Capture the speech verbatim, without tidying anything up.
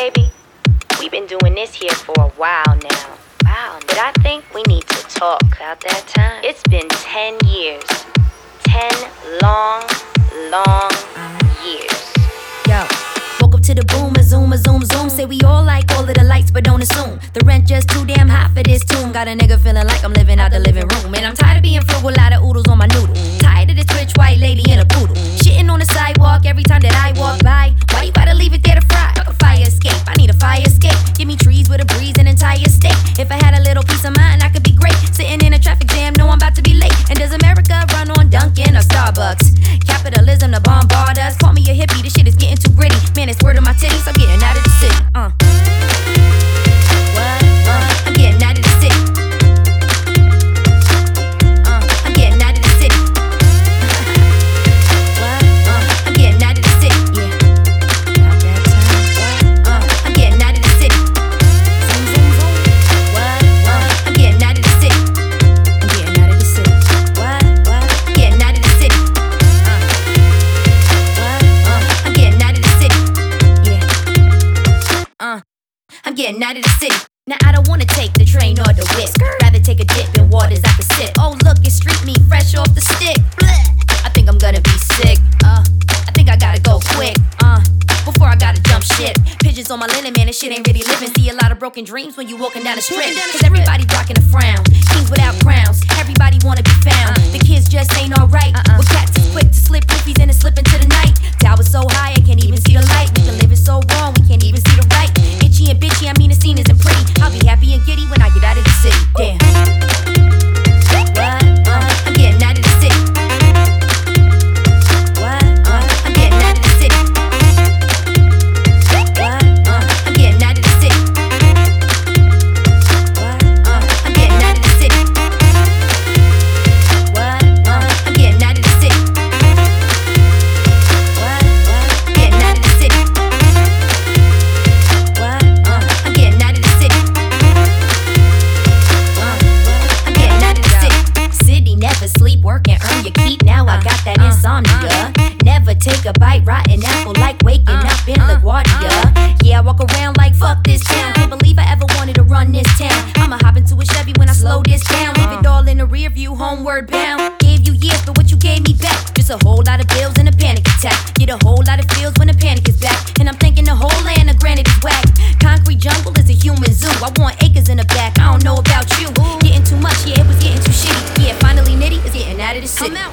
baby, we've been doing this here for a while now. Wow, but I think we need to talk about that time. It's been ten years. Ten long, long years. Yo, woke up to the boom, a zoom, a zoom, zoom. Say we all like all of the lights, but don't assume the rent just too damn hot for this tune. Got a nigga feeling like I'm living out the living room. And I'm tired of being frugal, lot of oodles on my noodle. Tired of this rich white lady in a poodle, shitting on the sidewalk every time that I walk by. Why you gotta leave it there to fry? Fuck a fire escape, I need a fire escape. Give me trees with a breeze, an entire state. If I had a little piece of mind, I could be great. Sitting in a traffic jam, know I'm about to be late. And does America run on Dunkin' or Starbucks? Capitalism to bombard us. Call me a hippie, this shit is getting too gritty. Man, it's word of my titties, I'm getting out of the city. Uh. What? Uh, I'm getting out of the city. Uh, I'm getting out of the city. What? Uh, I'm getting out of the city. Yeah. About that time. What? Uh, I'm getting out of the city. Zoom, zoom, zoom. What? Uh, I'm getting out of the city. I'm getting out of the city. What? What? I'm getting out of the city. Uh. What? Uh, I'm getting out of the city. Yeah. Uh. I'm getting out of the city. Now I don't wanna take the train or the whip. Rather take a dip in waters I can sip. Oh look, it's street meat fresh off the stick. Blech. I think I'm gonna be sick. Uh, I think I gotta go quick. Uh, before I gotta jump ship. Pigeons on my linen, man, this shit ain't really living. See a lot of broken dreams when you walking down the strip. Cause everybody rocking a frown. Kings without crowns. Everybody wanna be found. The kids just ain't alright. With cats is quick to slip roofies and slip into the night. Tower so high I can't even see the light. We can live it so wrong we can't even see the right. Itchy and bitchy, I mean the scene isn't pretty. I'll be happy and giddy when I get out of the city. Damn. What? Uh, I'm getting out of the city. What? Uh, I'm getting out of the city. What? Uh, I'm getting out of the city. What? Uh, I'm getting out of the city. What? Uh, I'm getting out of the city. What? What? I'm getting out of the city. What? Uh, I'm getting out of the city. Uh, I'm getting out of the city. City, never sleep, work and earn your keep. Now I got that insomnia. Never take a bite, rotten apple like waking up in LaGuardia. Yeah, I walk around like fuck this town. Can't believe I ever wanted to run this town. I'ma hop into a Chevy when I slow this down. Leave it all in the rear view, homeward bound. Gave you years, but what you gave me back? Just a whole lot of bills and a panic attack. Get a whole lot of feels when the panic is back. And I'm thinking the whole land of granite is whack. Concrete jungle is a human zoo. I want acres in the back, I don't know about you. Getting too much, yeah, it was getting too shitty. Yeah, finally nitty is getting out of the city.